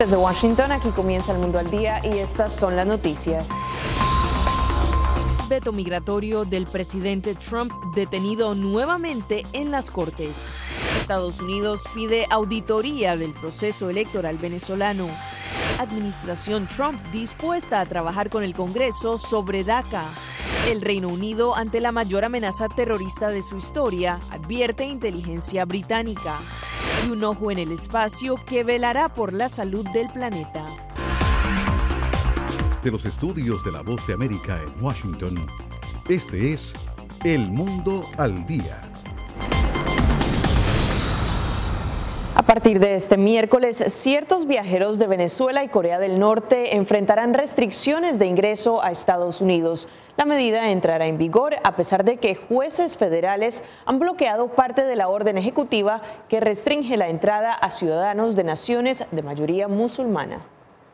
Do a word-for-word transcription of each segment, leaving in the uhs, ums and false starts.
Desde Washington, aquí comienza El Mundo al Día y estas son las noticias. Veto migratorio del presidente Trump detenido nuevamente en las Cortes. Estados Unidos pide auditoría del proceso electoral venezolano. Administración Trump dispuesta a trabajar con el Congreso sobre DACA. El Reino Unido, ante la mayor amenaza terrorista de su historia, advierte inteligencia británica. Y un ojo en el espacio que velará por la salud del planeta. De los estudios de La Voz de América en Washington, este es El Mundo al Día. A partir de este miércoles, ciertos viajeros de Venezuela y Corea del Norte enfrentarán restricciones de ingreso a Estados Unidos. La medida entrará en vigor a pesar de que jueces federales han bloqueado parte de la orden ejecutiva que restringe la entrada a ciudadanos de naciones de mayoría musulmana.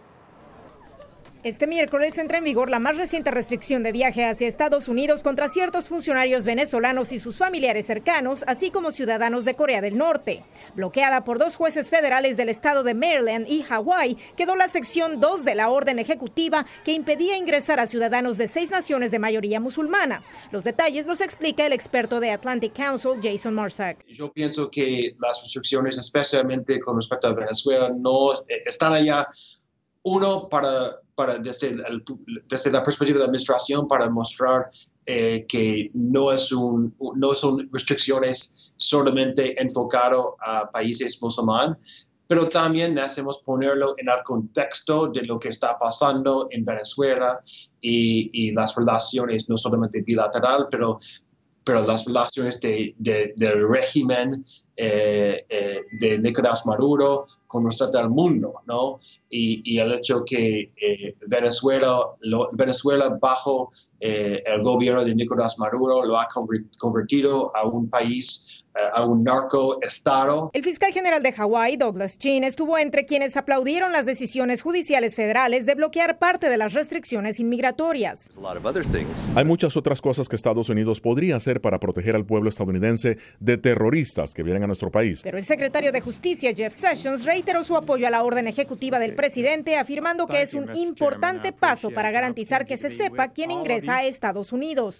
Este miércoles entra en vigor la más reciente restricción de viaje hacia Estados Unidos contra ciertos funcionarios venezolanos y sus familiares cercanos, así como ciudadanos de Corea del Norte. Bloqueada por dos jueces federales del estado de Maryland y Hawái, quedó la sección dos de la orden ejecutiva que impedía ingresar a ciudadanos de seis naciones de mayoría musulmana. Los detalles los explica el experto de Atlantic Council, Jason Marsack. Yo pienso que las restricciones, especialmente con respecto a Venezuela, no están allá. Uno, para, para desde, el, desde la perspectiva de la administración, para mostrar eh, que no, es un, no son restricciones solamente enfocadas a países musulmanes, pero también necesitamos ponerlo en el contexto de lo que está pasando en Venezuela y, y las relaciones, no solamente bilateral, pero, pero las relaciones de, de, del régimen eh, eh, de Nicolás Maduro con el resto del mundo, ¿no? Y, y el hecho que eh, Venezuela, lo, Venezuela bajo eh, el gobierno de Nicolás Maduro lo ha convertido a un país, eh, a un narcoestado. El fiscal general de Hawái, Douglas Chin, estuvo entre quienes aplaudieron las decisiones judiciales federales de bloquear parte de las restricciones inmigratorias. Hay muchas otras cosas que Estados Unidos podría hacer para proteger al pueblo estadounidense de terroristas que vienen a nuestro país. Pero el secretario de Justicia, Jeff Sessions, reiteró su apoyo a la orden ejecutiva del presidente, afirmando que es un importante paso para garantizar que se sepa quién ingresa a Estados Unidos.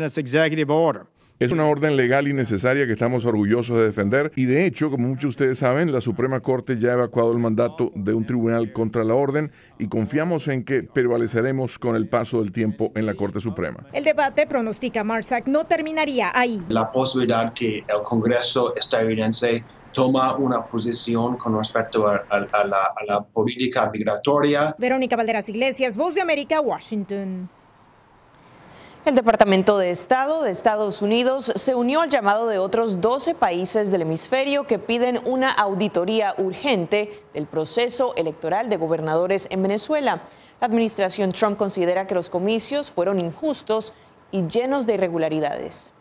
Es una orden legal y necesaria que estamos orgullosos de defender y de hecho, como muchos de ustedes saben, la Suprema Corte ya ha evacuado el mandato de un tribunal contra la orden y confiamos en que prevaleceremos con el paso del tiempo en la Corte Suprema. El debate, pronostica Marsack, no terminaría ahí. La posibilidad que el Congreso estadounidense toma una posición con respecto a, a, a, la, a la política migratoria. Verónica Valderas Iglesias, Voz de América, Washington. El Departamento de Estado de Estados Unidos se unió al llamado de otros doce países del hemisferio que piden una auditoría urgente del proceso electoral de gobernadores en Venezuela. La administración Trump considera que los comicios fueron injustos y llenos de irregularidades.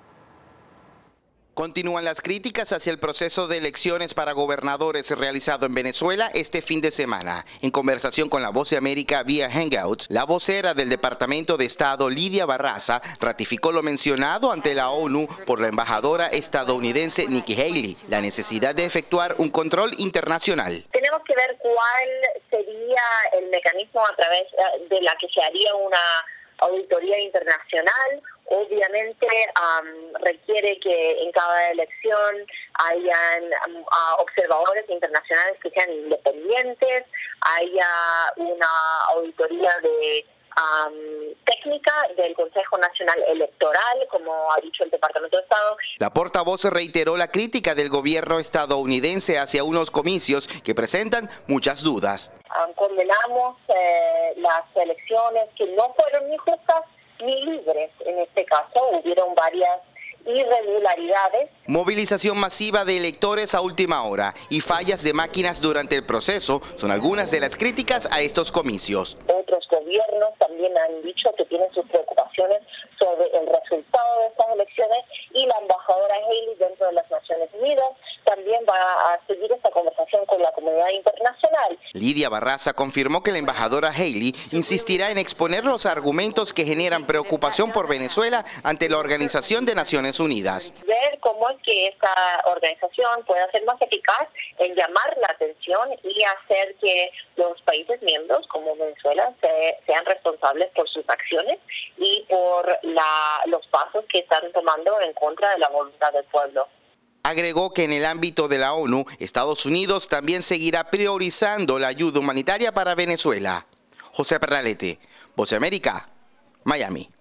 Continúan las críticas hacia el proceso de elecciones para gobernadores realizado en Venezuela este fin de semana. En conversación con La Voz de América vía Hangouts, la vocera del Departamento de Estado, Lidia Barraza, ratificó lo mencionado ante la ONU por la embajadora estadounidense Nikki Haley, la necesidad de efectuar un control internacional. Tenemos que ver cuál sería el mecanismo a través de la que se haría una auditoría internacional. Obviamente um, requiere que en cada elección hayan um, uh, observadores internacionales que sean independientes, haya una auditoría de um, técnica del Consejo Nacional Electoral, como ha dicho el Departamento de Estado. La portavoz reiteró la crítica del gobierno estadounidense hacia unos comicios que presentan muchas dudas. Um, condenamos eh, las elecciones que no fueron ni justas ni libres. En este caso hubieron varias irregularidades. Movilización masiva de electores a última hora y fallas de máquinas durante el proceso son algunas de las críticas a estos comicios. Otros gobiernos también han dicho que tienen sus preocupaciones sobre el resultado de estas elecciones y la embajadora Haley dentro de las Naciones Unidas también va a seguir esta conversación con la comunidad internacional. Lidia Barraza confirmó que la embajadora Haley insistirá en exponer los argumentos que generan preocupación por Venezuela ante la Organización de Naciones Unidas. Ver cómo es que esta organización pueda ser más eficaz en llamar la atención y hacer que los países miembros, como Venezuela, se, sean responsables por sus acciones y por la, los pasos que están tomando en contra de la voluntad del pueblo. Agregó que en el ámbito de la ONU, Estados Unidos también seguirá priorizando la ayuda humanitaria para Venezuela. José Perralete, Voz de América, Miami.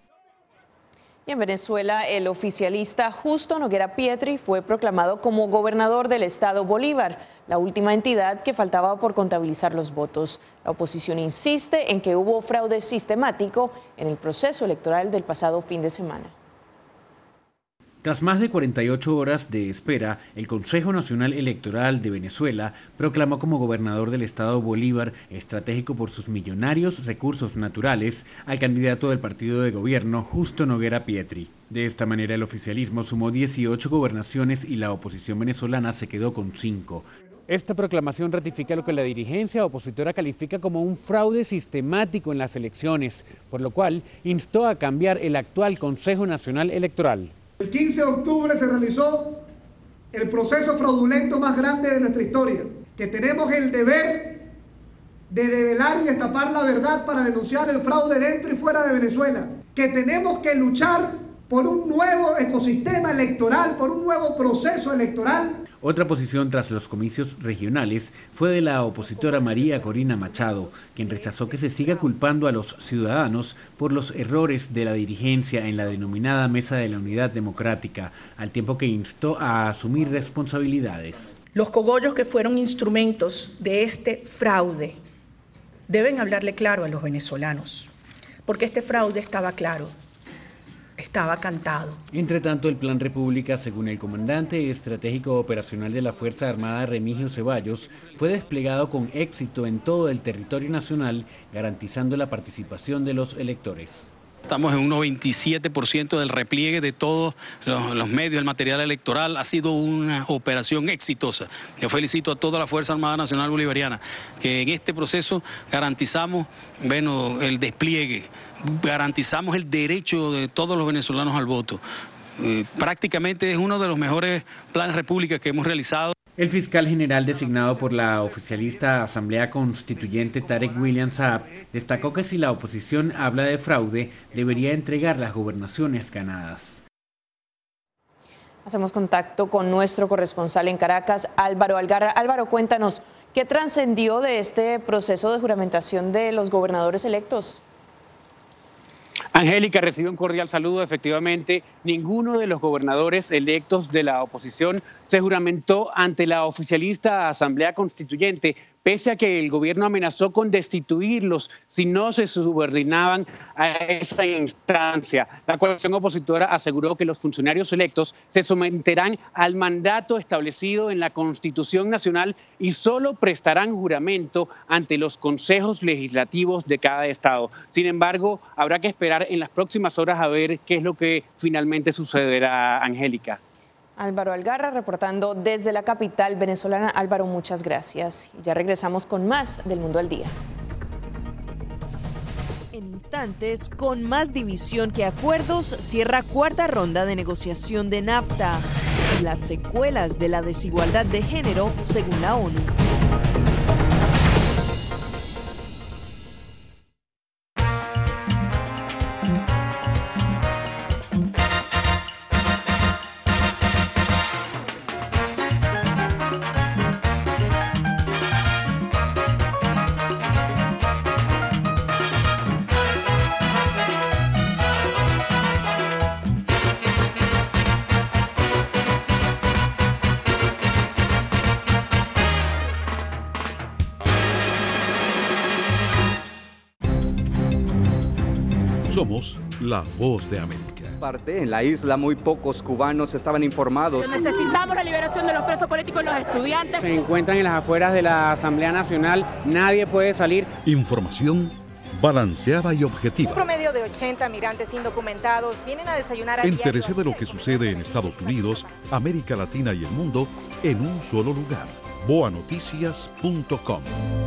Y en Venezuela, el oficialista Justo Noguera Pietri fue proclamado como gobernador del estado Bolívar, la última entidad que faltaba por contabilizar los votos. La oposición insiste en que hubo fraude sistemático en el proceso electoral del pasado fin de semana. Tras más de cuarenta y ocho horas de espera, el Consejo Nacional Electoral de Venezuela proclamó como gobernador del estado Bolívar, estratégico por sus millonarios recursos naturales, al candidato del partido de gobierno, Justo Noguera Pietri. De esta manera, el oficialismo sumó dieciocho gobernaciones y la oposición venezolana se quedó con cinco. Esta proclamación ratifica lo que la dirigencia opositora califica como un fraude sistemático en las elecciones, por lo cual instó a cambiar el actual Consejo Nacional Electoral. El quince de octubre se realizó el proceso fraudulento más grande de nuestra historia, que tenemos el deber de develar y destapar la verdad para denunciar el fraude dentro y fuera de Venezuela, que tenemos que luchar por un nuevo ecosistema electoral, por un nuevo proceso electoral. Otra posición tras los comicios regionales fue de la opositora María Corina Machado, quien rechazó que se siga culpando a los ciudadanos por los errores de la dirigencia en la denominada Mesa de la Unidad Democrática, al tiempo que instó a asumir responsabilidades. Los cogollos que fueron instrumentos de este fraude deben hablarle claro a los venezolanos, porque este fraude estaba claro. Estaba cantado. Entre tanto, el Plan República, según el comandante estratégico operacional de la Fuerza Armada Remigio Ceballos, fue desplegado con éxito en todo el territorio nacional, garantizando la participación de los electores. Estamos en un noventa y siete por ciento del repliegue de todos los, los medios, el material electoral. Ha sido una operación exitosa. Yo felicito a toda la Fuerza Armada Nacional Bolivariana, que en este proceso garantizamos, bueno, el despliegue, garantizamos el derecho de todos los venezolanos al voto. Eh, prácticamente es uno de los mejores planes repúblicas que hemos realizado. El fiscal general designado por la oficialista Asamblea Constituyente Tarek William Saab destacó que si la oposición habla de fraude, debería entregar las gobernaciones ganadas. Hacemos contacto con nuestro corresponsal en Caracas, Álvaro Algarra. Álvaro, cuéntanos, ¿qué trascendió de este proceso de juramentación de los gobernadores electos? Angélica, recibe un cordial saludo. Efectivamente, ninguno de los gobernadores electos de la oposición se juramentó ante la oficialista Asamblea Constituyente, pese a que el gobierno amenazó con destituirlos si no se subordinaban a esa instancia. La coalición opositora aseguró que los funcionarios electos se someterán al mandato establecido en la Constitución Nacional y solo prestarán juramento ante los consejos legislativos de cada estado. Sin embargo, habrá que esperar en las próximas horas a ver qué es lo que finalmente sucederá, Angélica. Álvaro Algarra reportando desde la capital venezolana. Álvaro, muchas gracias. Ya regresamos con más del Mundo al Día. En instantes, con más división que acuerdos, cierra cuarta ronda de negociación de NAFTA. Las secuelas de la desigualdad de género, según la ONU. Somos la Voz de América. Parte en la isla muy pocos cubanos estaban informados. Necesitamos la liberación de los presos políticos y los estudiantes. Se encuentran en las afueras de la Asamblea Nacional, nadie puede salir. Información balanceada y objetiva. Un promedio de ochenta migrantes indocumentados vienen a desayunar aquí. Entérese de lo que sucede en Estados Unidos, América Latina y el mundo en un solo lugar. boa noticias punto com.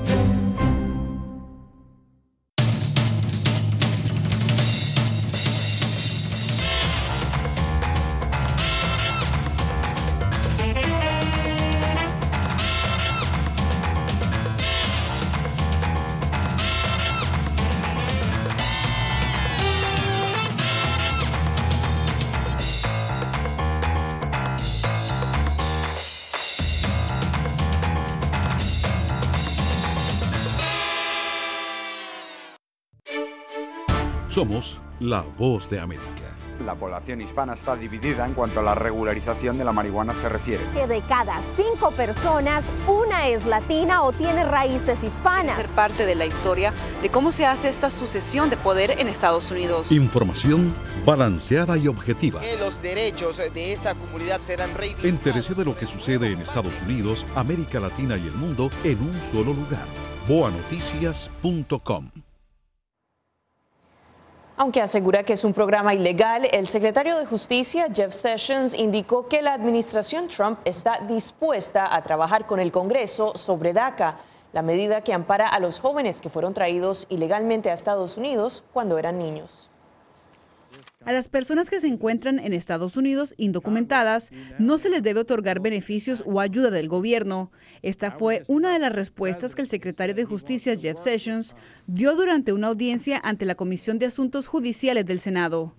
Somos la voz de América. La población hispana está dividida en cuanto a la regularización de la marihuana se refiere. Que de cada cinco personas, una es latina o tiene raíces hispanas. Ser parte de la historia de cómo se hace esta sucesión de poder en Estados Unidos. Información balanceada y objetiva. Que los derechos de esta comunidad serán reivindicados. Entérese de lo que sucede en Estados Unidos, América Latina y el mundo en un solo lugar. boa noticias punto com. Aunque asegura que es un programa ilegal, el secretario de Justicia, Jeff Sessions, indicó que la administración Trump está dispuesta a trabajar con el Congreso sobre DACA, la medida que ampara a los jóvenes que fueron traídos ilegalmente a Estados Unidos cuando eran niños. A las personas que se encuentran en Estados Unidos indocumentadas no se les debe otorgar beneficios o ayuda del gobierno. Esta fue una de las respuestas que el secretario de Justicia, Jeff Sessions, dio durante una audiencia ante la Comisión de Asuntos Judiciales del Senado.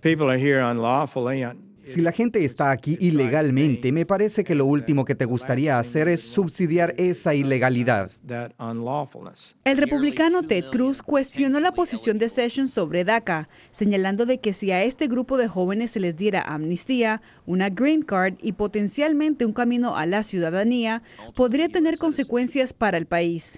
Si la gente está aquí ilegalmente, me parece que lo último que te gustaría hacer es subsidiar esa ilegalidad. El republicano Ted Cruz cuestionó la posición de Sessions sobre DACA, señalando de que si a este grupo de jóvenes se les diera amnistía, una green card y potencialmente un camino a la ciudadanía, podría tener consecuencias para el país.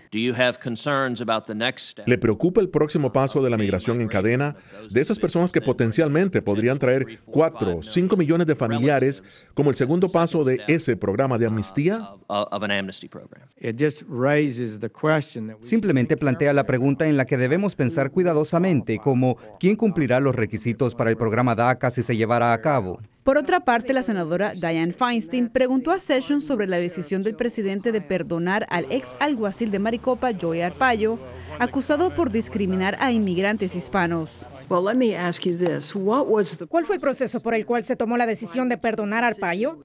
¿Le preocupa el próximo paso de la migración en cadena de esas personas que potencialmente podrían traer cuatro, cinco millones de familiares como el segundo paso de ese programa de amnistía? Simplemente plantea la pregunta en la que debemos pensar cuidadosamente, como ¿quién cumplirá los requisitos para el programa DACA si se llevará a cabo? Por otra parte, la senadora Dianne Feinstein preguntó a Sessions sobre la decisión del presidente de perdonar al ex alguacil de Maricopa, Joey Arpaio, acusado por discriminar a inmigrantes hispanos. ¿Cuál fue el proceso por el cual se tomó la decisión de perdonar a Arpaio?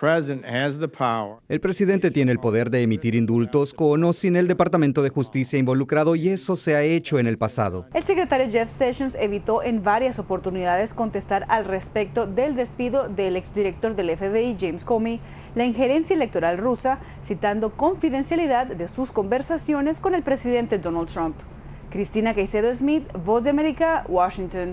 El presidente tiene el poder de emitir indultos con o sin el Departamento de Justicia involucrado, y eso se ha hecho en el pasado. El secretario Jeff Sessions evitó en varias oportunidades contestar al respecto del despido del exdirector del F B I, James Comey, la injerencia electoral rusa, citando confidencialidad de sus conversaciones con el presidente Donald Trump. Cristina Caicedo Smith, Voz de América, Washington.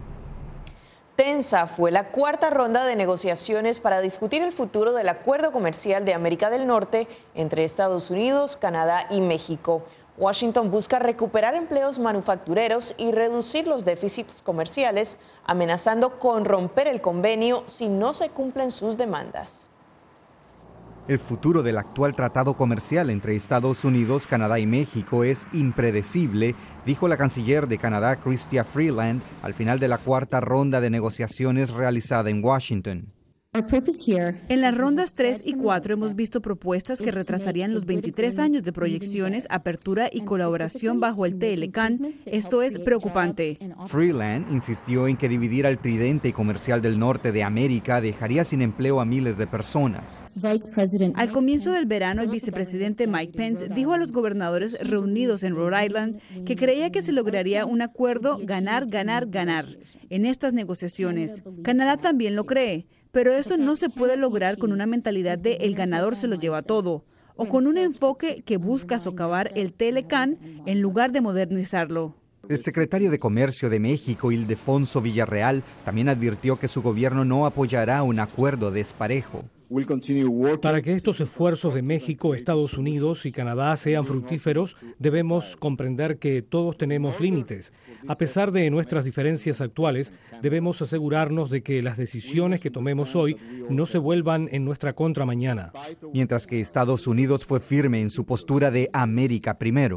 Tensa fue la cuarta ronda de negociaciones para discutir el futuro del acuerdo comercial de América del Norte entre Estados Unidos, Canadá y México. Washington busca recuperar empleos manufactureros y reducir los déficits comerciales, amenazando con romper el convenio si no se cumplen sus demandas. El futuro del actual tratado comercial entre Estados Unidos, Canadá y México es impredecible, dijo la canciller de Canadá, Chrystia Freeland, al final de la cuarta ronda de negociaciones realizada en Washington. En las rondas tres y cuatro hemos visto propuestas que retrasarían los veintitrés años de proyecciones, apertura y colaboración bajo el T L C A N. Esto es preocupante. Freeland insistió en que dividir al tridente comercial del norte de América dejaría sin empleo a miles de personas. Al comienzo del verano, el vicepresidente Mike Pence dijo a los gobernadores reunidos en Rhode Island que creía que se lograría un acuerdo ganar, ganar, ganar en estas negociaciones. Canadá también lo cree. Pero eso no se puede lograr con una mentalidad de el ganador se lo lleva todo, o con un enfoque que busca socavar el T L C A N en lugar de modernizarlo. El secretario de Comercio de México, Ildefonso Villarreal, también advirtió que su gobierno no apoyará un acuerdo desparejo. Para que estos esfuerzos de México, Estados Unidos y Canadá sean fructíferos, debemos comprender que todos tenemos límites. A pesar de nuestras diferencias actuales, debemos asegurarnos de que las decisiones que tomemos hoy no se vuelvan en nuestra contra mañana. Mientras que Estados Unidos fue firme en su postura de América primero.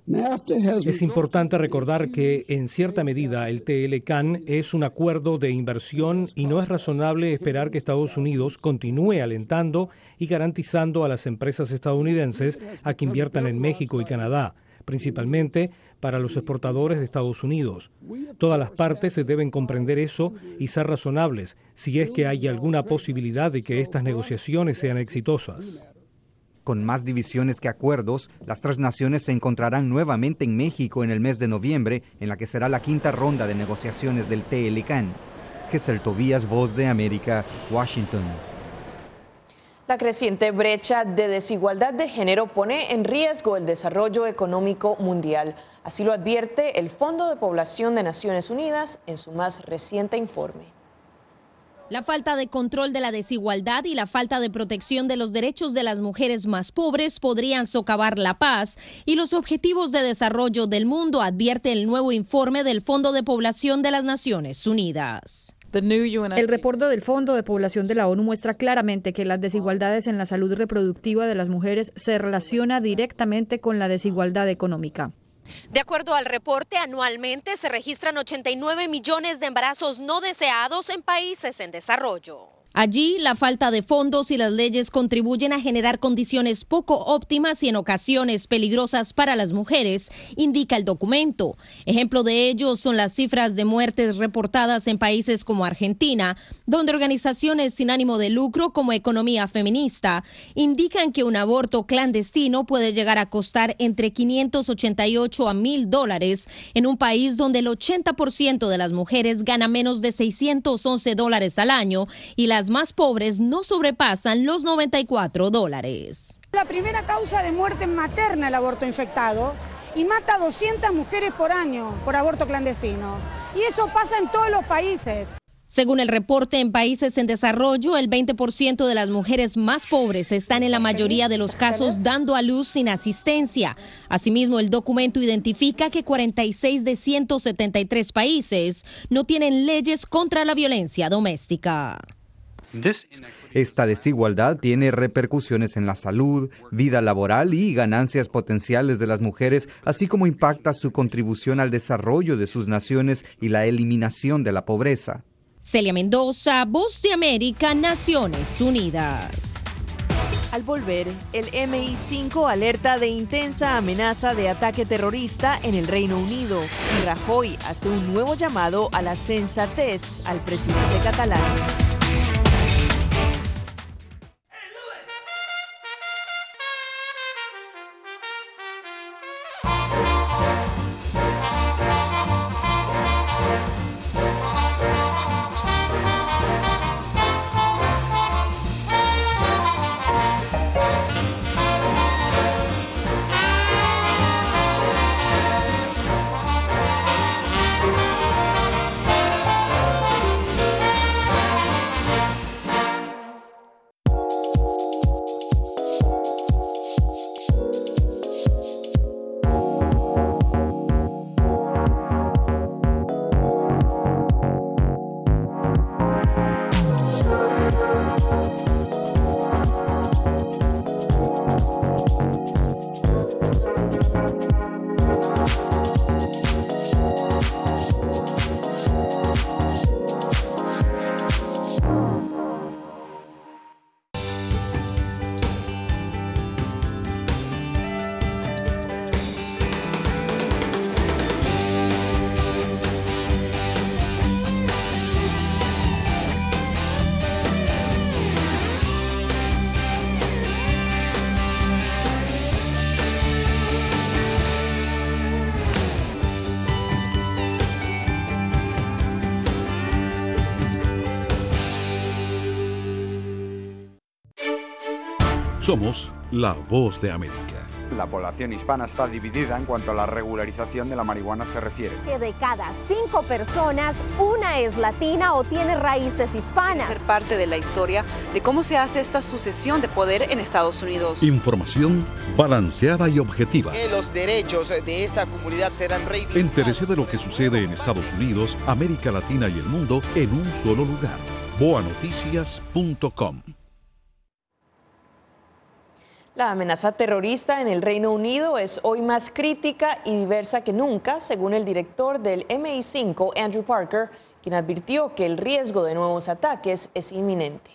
Es importante recordar que, en cierta medida, el T L C A N es un acuerdo de inversión y no es razonable esperar que Estados Unidos continúe alentando y garantizando a las empresas estadounidenses a que inviertan en México y Canadá, principalmente para los exportadores de Estados Unidos. Todas las partes deben comprender eso y ser razonables si es que hay alguna posibilidad de que estas negociaciones sean exitosas. Con más divisiones que acuerdos, las tres naciones se encontrarán nuevamente en México en el mes de noviembre, en la que será la quinta ronda de negociaciones del T L C A N. Gesell Tobías, Voz de América, Washington. La creciente brecha de desigualdad de género pone en riesgo el desarrollo económico mundial. Así lo advierte el Fondo de Población de Naciones Unidas en su más reciente informe. La falta de control de la desigualdad y la falta de protección de los derechos de las mujeres más pobres podrían socavar la paz y los objetivos de desarrollo del mundo, advierte el nuevo informe del Fondo de Población de las Naciones Unidas. El reporte del Fondo de Población de la ONU muestra claramente que las desigualdades en la salud reproductiva de las mujeres se relaciona directamente con la desigualdad económica. De acuerdo al reporte, anualmente se registran ochenta y nueve millones de embarazos no deseados en países en desarrollo. Allí, la falta de fondos y las leyes contribuyen a generar condiciones poco óptimas y en ocasiones peligrosas para las mujeres, indica el documento. Ejemplo de ello son las cifras de muertes reportadas en países como Argentina, donde organizaciones sin ánimo de lucro como Economía Feminista indican que un aborto clandestino puede llegar a costar entre quinientos ochenta y ocho a mil dólares en un país donde el ochenta por ciento de las mujeres gana menos de seiscientos once dólares al año y las más pobres no sobrepasan los noventa y cuatro dólares. La primera causa de muerte materna el aborto infectado y mata a doscientas mujeres por año por aborto clandestino. Y eso pasa en todos los países. Según el reporte, en países en desarrollo, el veinte por ciento de las mujeres más pobres están en la mayoría de los casos dando a luz sin asistencia. Asimismo, el documento identifica que cuarenta y seis de ciento setenta y tres países no tienen leyes contra la violencia doméstica. Esta desigualdad tiene repercusiones en la salud, vida laboral y ganancias potenciales de las mujeres, así como impacta su contribución al desarrollo de sus naciones y la eliminación de la pobreza. Celia Mendoza, Voz de América, Naciones Unidas. Al volver, el M I cinco alerta de intensa amenaza de ataque terrorista en el Reino Unido y Rajoy hace un nuevo llamado a la sensatez al presidente catalán. Somos la Voz de América. La población hispana está dividida en cuanto a la regularización de la marihuana se refiere. Que de cada cinco personas, una es latina o tiene raíces hispanas. Ser parte de la historia de cómo se hace esta sucesión de poder en Estados Unidos. Información balanceada y objetiva. Que los derechos de esta comunidad serán reivindicados. Entérese de lo que sucede en Estados Unidos, América Latina y el mundo en un solo lugar. boa noticias punto com. La amenaza terrorista en el Reino Unido es hoy más crítica y diversa que nunca, según el director del M I cinco, Andrew Parker, quien advirtió que el riesgo de nuevos ataques es inminente.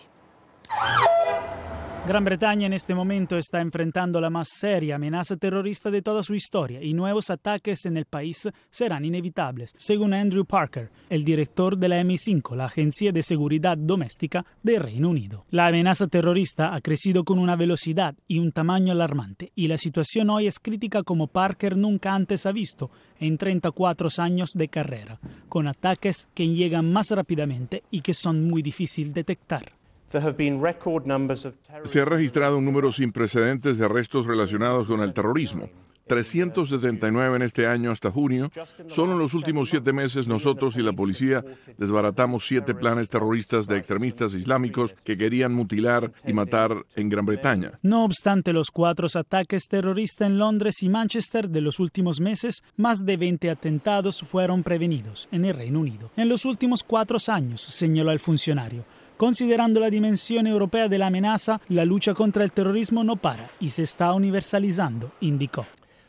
Gran Bretaña en este momento está enfrentando la más seria amenaza terrorista de toda su historia y nuevos ataques en el país serán inevitables, según Andrew Parker, el director de la M I cinco, la Agencia de Seguridad Doméstica del Reino Unido. La amenaza terrorista ha crecido con una velocidad y un tamaño alarmante y la situación hoy es crítica como Parker nunca antes ha visto en treinta y cuatro años de carrera, con ataques que llegan más rápidamente y que son muy difíciles de detectar. Se ha registrado un número sin precedentes de arrestos relacionados con el terrorismo. trescientos setenta y nueve en este año hasta junio. Solo en los últimos siete meses nosotros y la policía desbaratamos siete planes terroristas de extremistas islámicos que querían mutilar y matar en Gran Bretaña. No obstante los cuatro ataques terroristas en Londres y Manchester de los últimos meses, más de veinte atentados fueron prevenidos en el Reino Unido. En los últimos cuatro años, señaló el funcionario. Considerando la dimensión europea de la amenaza, la lucha contra el terrorismo no para y se está universalizando, indicó.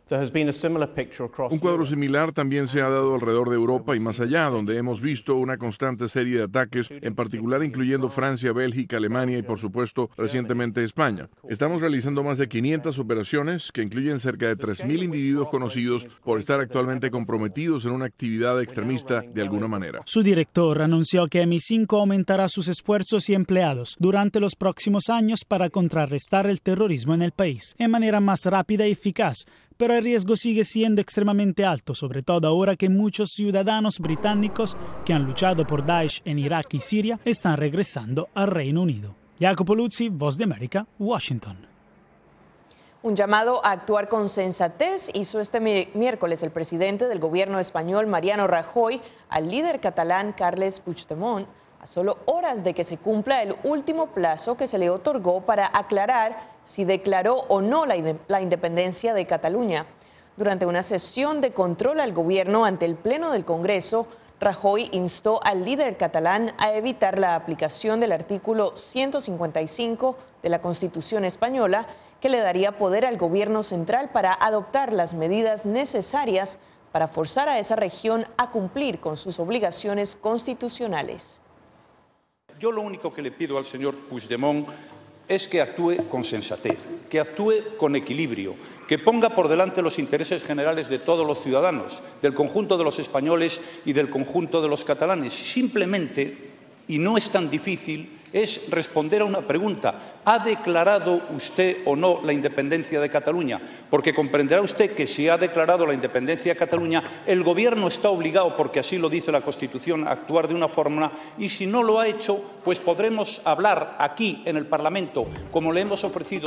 Un cuadro similar también se ha dado alrededor de Europa y más allá, donde hemos visto una constante serie de ataques, en particular incluyendo Francia, Bélgica, Alemania y por supuesto recientemente España. Estamos realizando más de quinientas operaciones que incluyen cerca de tres mil individuos conocidos por estar actualmente comprometidos en una actividad extremista de alguna manera. Su director anunció que M I cinco aumentará sus esfuerzos y empleados durante los próximos años para contrarrestar el terrorismo en el país en manera más rápida y eficaz, pero el riesgo sigue siendo extremadamente alto, sobre todo ahora que muchos ciudadanos británicos que han luchado por Daesh en Irak y Siria están regresando al Reino Unido. Jacopo Luzzi, Voz de América, Washington. Un llamado a actuar con sensatez hizo este miércoles el presidente del gobierno español, Mariano Rajoy, al líder catalán, Carles Puigdemont, a solo horas de que se cumpla el último plazo que se le otorgó para aclarar si declaró o no la, la independencia de Cataluña. Durante una sesión de control al gobierno ante el Pleno del Congreso, Rajoy instó al líder catalán a evitar la aplicación del artículo ciento cincuenta y cinco de la Constitución española, que le daría poder al gobierno central para adoptar las medidas necesarias para forzar a esa región a cumplir con sus obligaciones constitucionales. Yo lo único que le pido al señor Puigdemont es que actúe con sensatez, que actúe con equilibrio, que ponga por delante los intereses generales de todos los ciudadanos, del conjunto de los españoles y del conjunto de los catalanes. Simplemente, y no es tan difícil, es responder a una pregunta. ¿Ha declarado usted o no la independencia de Cataluña? Porque comprenderá usted que si ha declarado la independencia de Cataluña, el Gobierno está obligado, porque así lo dice la Constitución, a actuar de una forma, y si no lo ha hecho, pues podremos hablar aquí en el Parlamento, como le hemos ofrecido.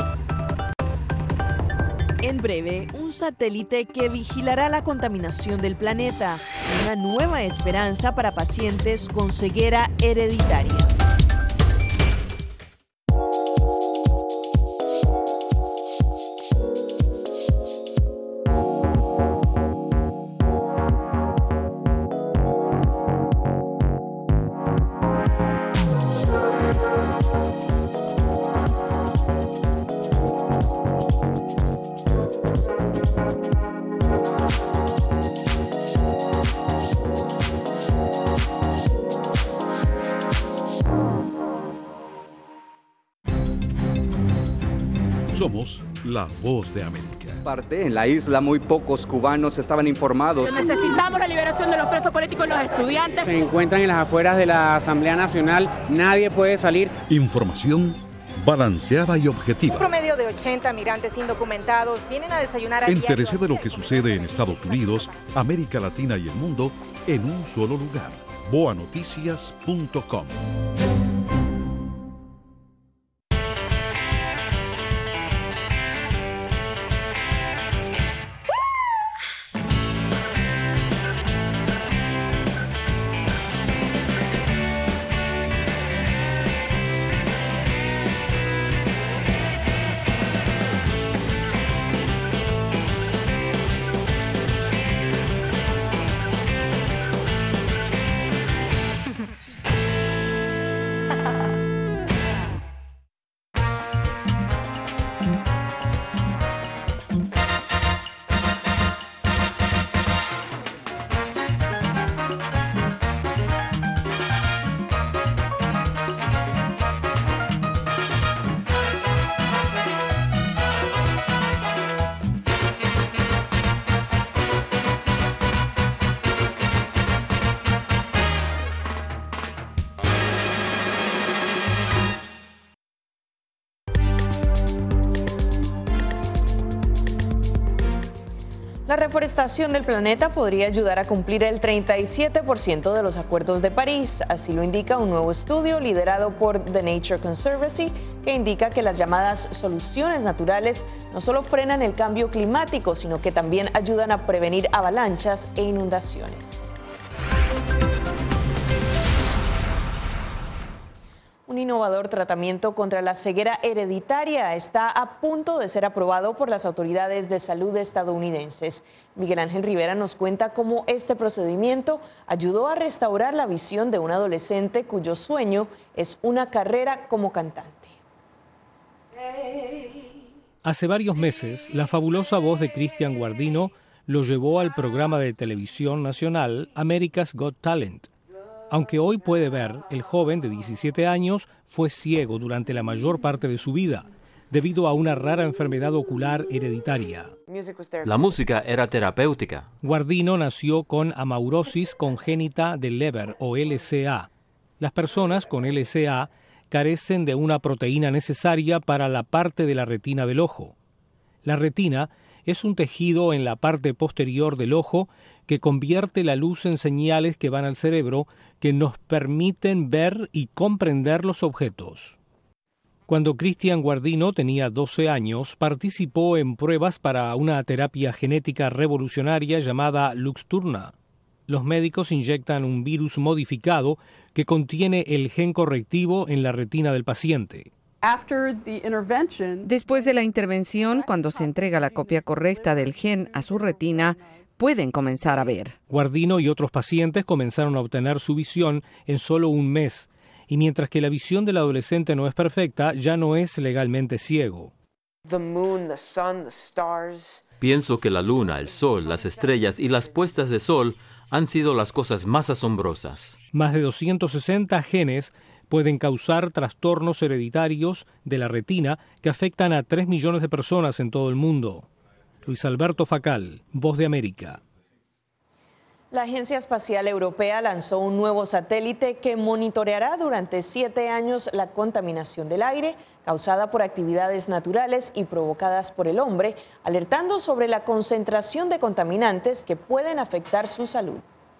En breve, un satélite que vigilará la contaminación del planeta, una nueva esperanza para pacientes con ceguera hereditaria. Somos la Voz de América. Parte en la isla muy pocos cubanos estaban informados. Necesitamos la liberación de los presos políticos y los estudiantes. Se encuentran en las afueras de la Asamblea Nacional, nadie puede salir. Información balanceada y objetiva. Un promedio de ochenta migrantes indocumentados vienen a desayunar a Entérese de lo que sucede en Estados Unidos, América Latina y el mundo en un solo lugar. boa noticias punto com. La reforestación del planeta podría ayudar a cumplir el treinta y siete por ciento de los acuerdos de París, así lo indica un nuevo estudio liderado por The Nature Conservancy, que indica que las llamadas soluciones naturales no solo frenan el cambio climático, sino que también ayudan a prevenir avalanchas e inundaciones. Un innovador tratamiento contra la ceguera hereditaria está a punto de ser aprobado por las autoridades de salud estadounidenses. Miguel Ángel Rivera nos cuenta cómo este procedimiento ayudó a restaurar la visión de un adolescente cuyo sueño es una carrera como cantante. Hace varios meses, la fabulosa voz de Cristian Guardino lo llevó al programa de televisión nacional America's Got Talent. Aunque hoy puede ver, el joven de diecisiete años fue ciego durante la mayor parte de su vida, debido a una rara enfermedad ocular hereditaria. La música era terapéutica. Guardino nació con amaurosis congénita de Leber o L C A. Las personas con L C A carecen de una proteína necesaria para la parte de la retina del ojo. La retina es un tejido en la parte posterior del ojo que convierte la luz en señales que van al cerebro que nos permiten ver y comprender los objetos. Cuando Cristian Guardino tenía doce años, participó en pruebas para una terapia genética revolucionaria llamada Luxturna. Los médicos inyectan un virus modificado que contiene el gen correctivo en la retina del paciente. Después de la intervención, cuando se entrega la copia correcta del gen a su retina, pueden comenzar a ver. Guardino y otros pacientes comenzaron a obtener su visión en solo un mes, y mientras que la visión del adolescente no es perfecta, ya no es legalmente ciego. Pienso que la luna, el sol, las estrellas y las puestas de sol han sido las cosas más asombrosas. Más de doscientos sesenta genes pueden causar trastornos hereditarios de la retina que afectan a tres millones de personas en todo el mundo. Luis Alberto Facal, Voz de América. La Agencia Espacial Europea lanzó un nuevo satélite que monitoreará durante siete años la contaminación del aire causada por actividades naturales y provocadas por el hombre, alertando sobre la concentración de contaminantes que pueden afectar su salud.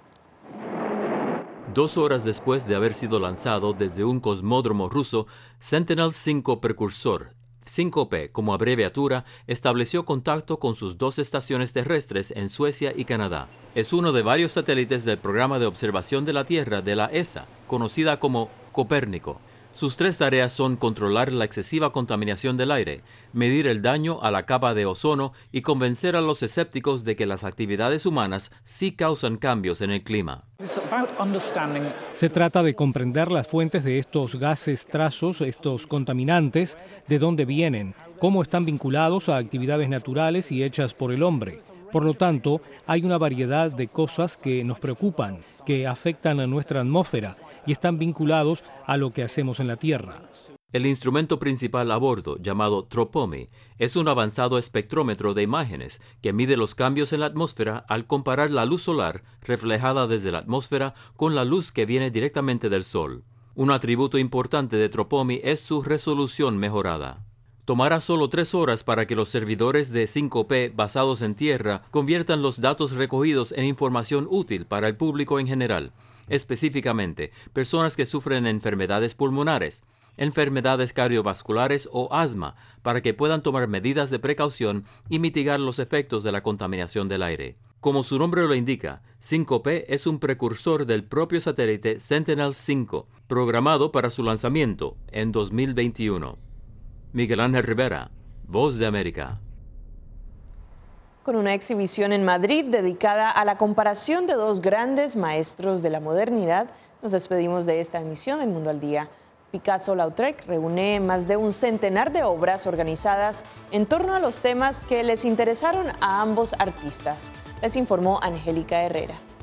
Dos horas después de haber sido lanzado desde un cosmódromo ruso, Sentinel cinco Precursor, cinco P como abreviatura, estableció contacto con sus dos estaciones terrestres en Suecia y Canadá. Es uno de varios satélites del programa de observación de la Tierra de la E S A, conocida como Copérnico. Sus tres tareas son controlar la excesiva contaminación del aire, medir el daño a la capa de ozono y convencer a los escépticos de que las actividades humanas sí causan cambios en el clima. Se trata de comprender las fuentes de estos gases trazos, estos contaminantes, de dónde vienen, cómo están vinculados a actividades naturales y hechas por el hombre. Por lo tanto, hay una variedad de cosas que nos preocupan, que afectan a nuestra atmósfera y están vinculados a lo que hacemos en la Tierra. El instrumento principal a bordo, llamado Tropomi, es un avanzado espectrómetro de imágenes que mide los cambios en la atmósfera al comparar la luz solar reflejada desde la atmósfera con la luz que viene directamente del Sol. Un atributo importante de Tropomi es su resolución mejorada. Tomará solo tres horas para que los servidores de cinco P basados en tierra conviertan los datos recogidos en información útil para el público en general, específicamente personas que sufren enfermedades pulmonares, enfermedades cardiovasculares o asma, para que puedan tomar medidas de precaución y mitigar los efectos de la contaminación del aire. Como su nombre lo indica, cinco P es un precursor del propio satélite Sentinel cinco, programado para su lanzamiento en dos mil veintiuno. Miguel Ángel Rivera, Voz de América. Con una exhibición en Madrid dedicada a la comparación de dos grandes maestros de la modernidad, nos despedimos de esta emisión del Mundo al Día. Picasso-Lautrec reúne más de un centenar de obras organizadas en torno a los temas que les interesaron a ambos artistas. Les informó Angélica Herrera.